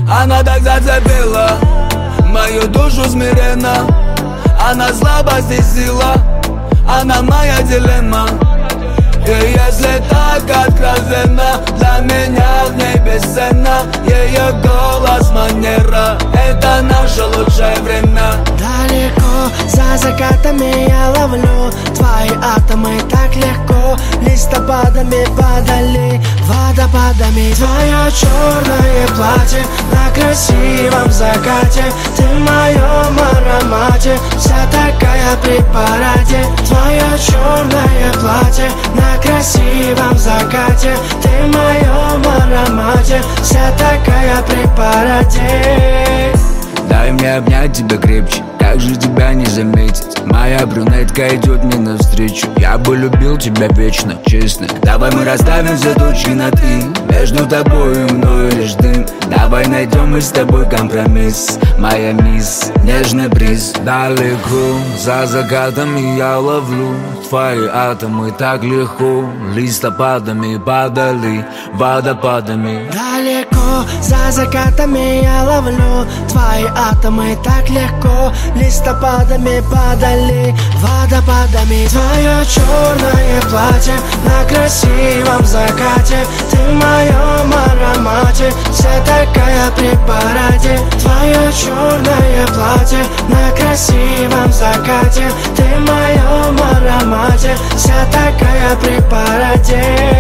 Она так зацепила мою душу смиренно. Она слабость и сила, она моя дилемма. И если так откровенно, для меня в ней бесценно. Ее голос, манера, это наше лучшее время. Далеко за закатами я ловлю твои атомы так легко. Листопадами подали, водопадами. Твое черное платье на красивом закате. Ты в моем аромате, вся такая при параде. Твое черное платье на красивом закате. Ты в моем аромате, вся такая при параде. Дай мне обнять тебя крепче, как же тебя не заметить? Моя брюнетка идет мне навстречу. Я бы любил тебя вечно, честно. Давай мы расставим все точки над «и». Между тобой и мной лишь дым. Давай найдем мы с тобой компромисс. Моя мисс, нежный бриз. Далеко за закатами я ловлю твои атомы так легко. Листопадами подали, водопадами. Далеко за закатами я ловлю твои атомы так легко. Листопадами подали, водопадами. Твое черное платье на красивом закате. Ты в моем аромате, вся такая при параде. Твое черное платье на красивом закате. Ты в моем аромате, вся такая при параде.